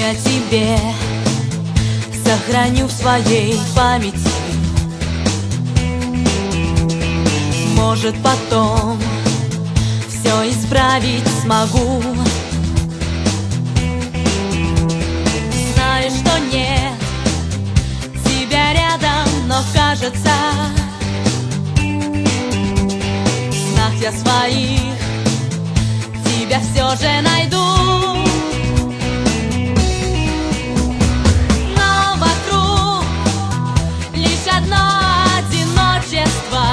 о тебе сохраню в своей памяти. Может, потом все исправить смогу. Знаю, что нет тебя рядом, но кажется, в снах я своих тебя все же найду. Но вокруг лишь одно одиночество.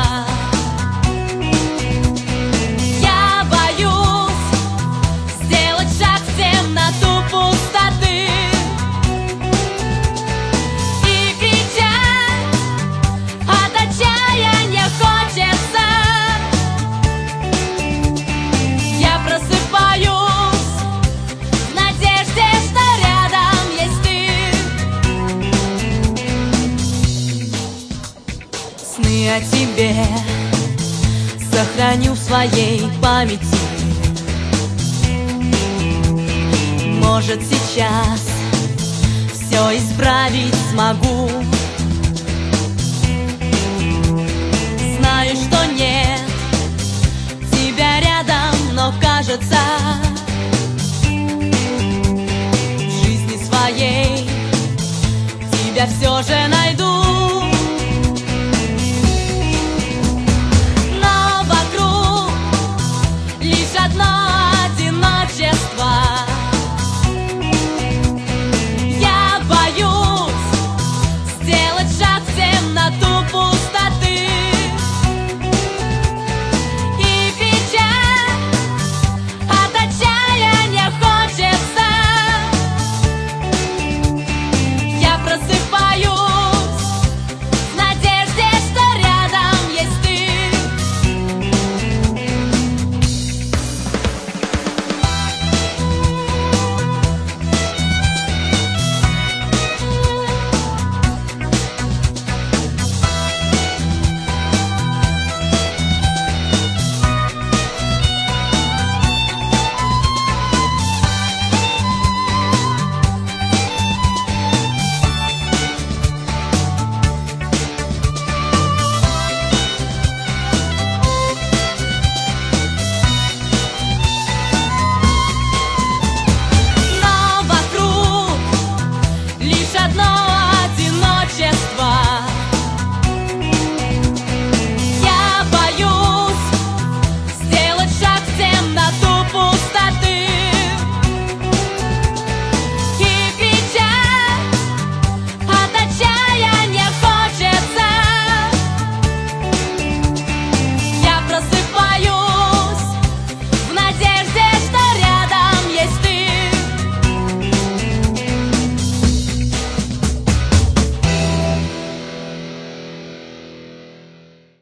Я боюсь сделать шаг в темноту пустоты и кричать от отчаяния хочется. Я просыпаюсь в надежде, что рядом есть ты. Сны о тебе сохраню в своей памяти. Может, сейчас все исправить смогу. Знаю, что нет тебя рядом, но кажется, в жизни своей тебя все же